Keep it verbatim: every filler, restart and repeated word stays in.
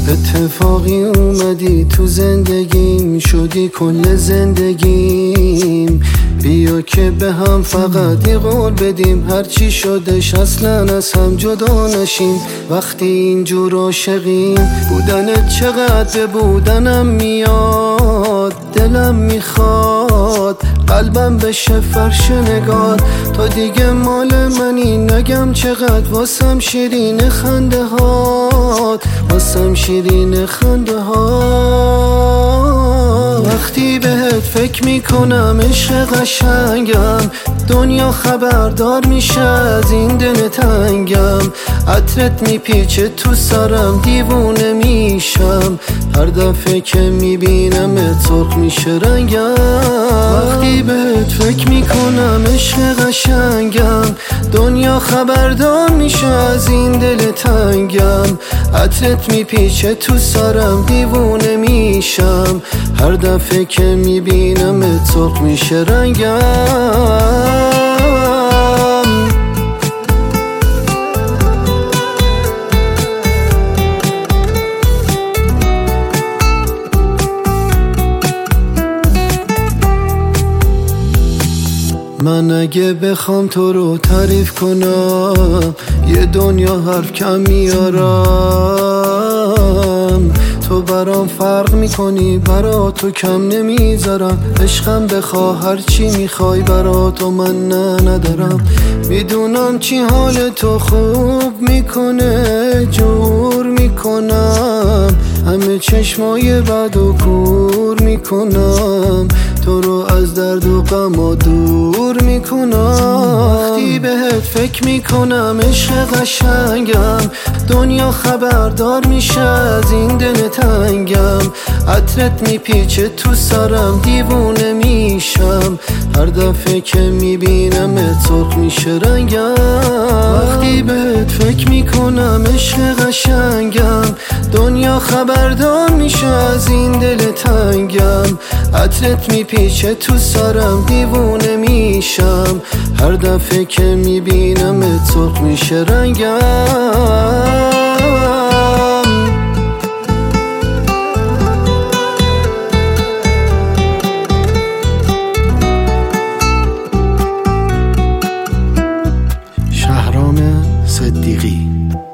اتفاقی اومدی تو زندگیم، شدی کل زندگیم. بیا که به هم فقط یه قول بدیم، هرچی شدش اصلا از هم جدا نشیم. وقتی اینجور عاشقیم، بودنت چقدر به بودنم میاد. دلم میخواد قلبم بشه فرش نگات، تا دیگه مال منی نگم چقدر. واسم شیرین خنده هات، واسم شیرین خنده هات. وقتی بهت فکر میکنم عشق قشنگم، دنیا خبردار میشه از این دل تنگم. عطرت میپیچه تو سرم، دیوونه میشم هر دفعه که میبینم سرخ میشه رنگم. وقتی بهت فکر میکنم عشق قشنگم، دنیا خبردار میشه از این دل تنگم. عطرت میپیچه تو سرم، دیوونه میشم هر دفعه که میبینم سرخ میشه رنگم. من اگه بخوام تو رو تعریف کنم، یه دنیا حرف کم میارم. تو برام فرق میکنی، برا تو کم نمیذارم. عشقم بخوا هرچی میخوای، برا تو من نه ندارم. میدونم چی حال تو خوب میکنه، جور میکنم همه چشمای بد و کور میکنم. تو رو از درد و غم دور میکنم. وقتی بهت فکر میکنم عشق قشنگم، دنیا خبردار میشه از این دل تنگم. عطرت میپیچه تو سرم، دیوونه میشم هر دفعه که میبینم سرخ میشه رنگم. وقتی بهت فکر میکنم عشق قشنگم، دنیا خبردار میشه از این دل تنگم. عطرت میپیچه تو سرم، دیوونه میشم هر دفعه که میبینم سرخ میشه رنگم. شهرام صدیقی.